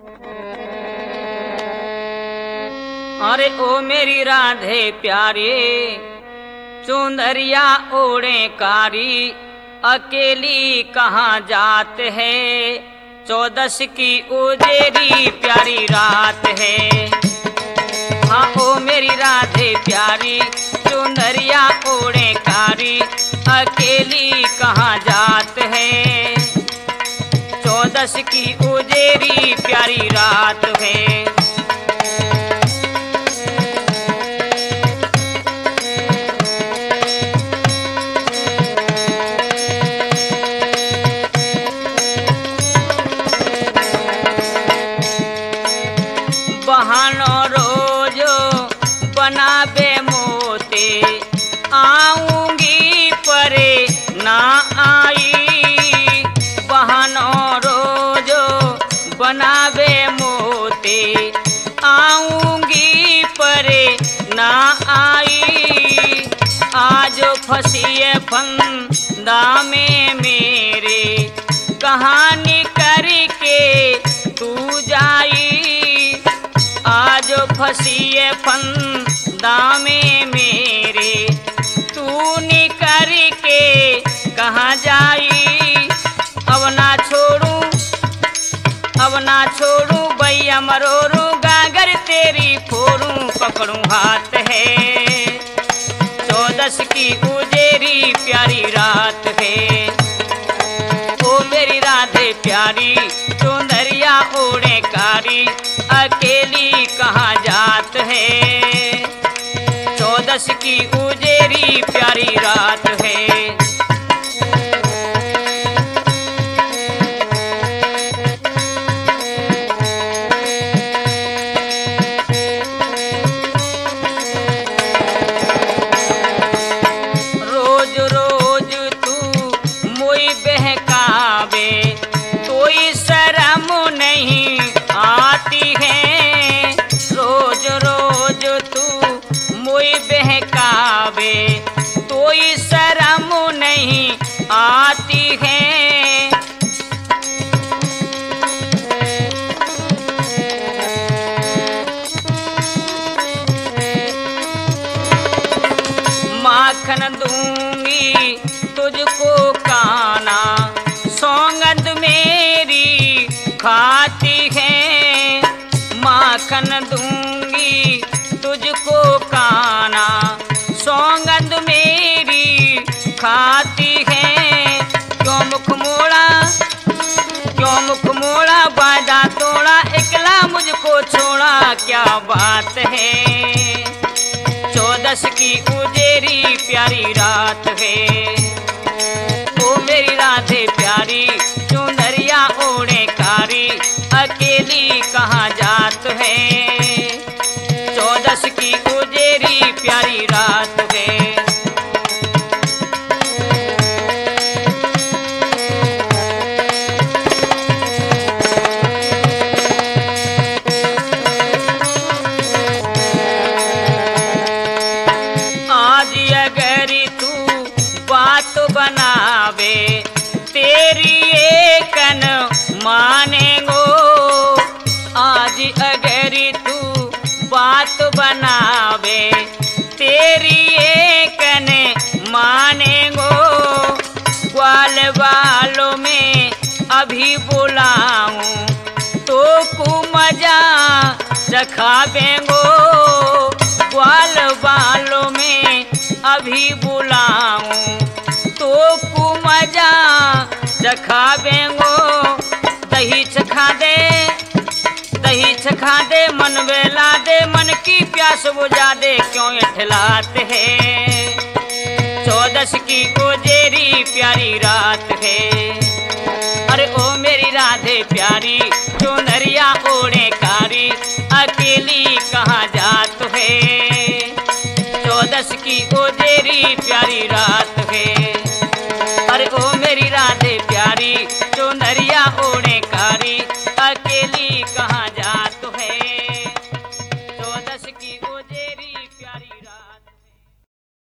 अरे ओ मेरी राधे प्यारे, चुंदरिया ओढ़े कारी, अकेली कहाँ जात है, 14 की उजेरी प्यारी रात है। हाँ ओ मेरी राधे प्यारी, चुंदरिया ओढ़े कारी, अकेली कहाँ जात है, 14 की उजेरी प्यारी रात है। बहानो रोजो बनाबे मोते, आऊंगी परे ना आई। बहानो रोजो बनाबे मोते, आऊंगी परे ना आई। आज फंसिए फंदा में मेरे, कहानी करके तू जाई। आज फंसिए फंदा में मेरे, तू निकर के कहाँ जाई। अब ना छोड़ू भैया मरोरू, गागर तेरी फोड़ू पकड़ू हाथ है, 14 की उजेरी प्यारी रात है। ओ मेरी राधे प्यारी, चुंदरिया ओढ़े कारी, अकेली कहाँ जात है, 14 की उजेरी प्यारी रात है। रोज रोज तू मोई बहकावे, कोई शर्म नहीं आती है। रोज रोज तू मोई बहकावे, कोई शर्म नहीं आती है। माखन दूंगी तुझको काना, सौगंध मेरी खाती है। माखन दूंगी तुझको काना, सौगंध मेरी खाती है। क्यों मुख मोड़ा वादा तोड़ा, एकला मुझको छोड़ा क्या बात है, 14 की उजेरी प्यारी रात है। ओ मेरी राधे प्यारी, चुंदरिया ओढ़े कारी, अकेली कहाँ जात है, 14 की उजेरी प्यारी रात है। बनावे तेरी एकन मानेगो, आज अगर तू बात बनावे तेरी एकन मानेगो। ग्वाल वालों में अभी बुलाऊं तो को मजा चखावेंगो, ग्वाल वालों में अभी बुलाऊं तो को मजा चखावेंगो। दही चखा दे मन बेला दे, मन की प्यास बुझा दे, क्यों इठलाते है, 14 की उजेरी प्यारी रात है। अरे ओ मेरी राधे प्यारी, चुनरिया ओढ़े कारी, अकेली कहाँ जात है, 14 की उजेरी प्यारी रात।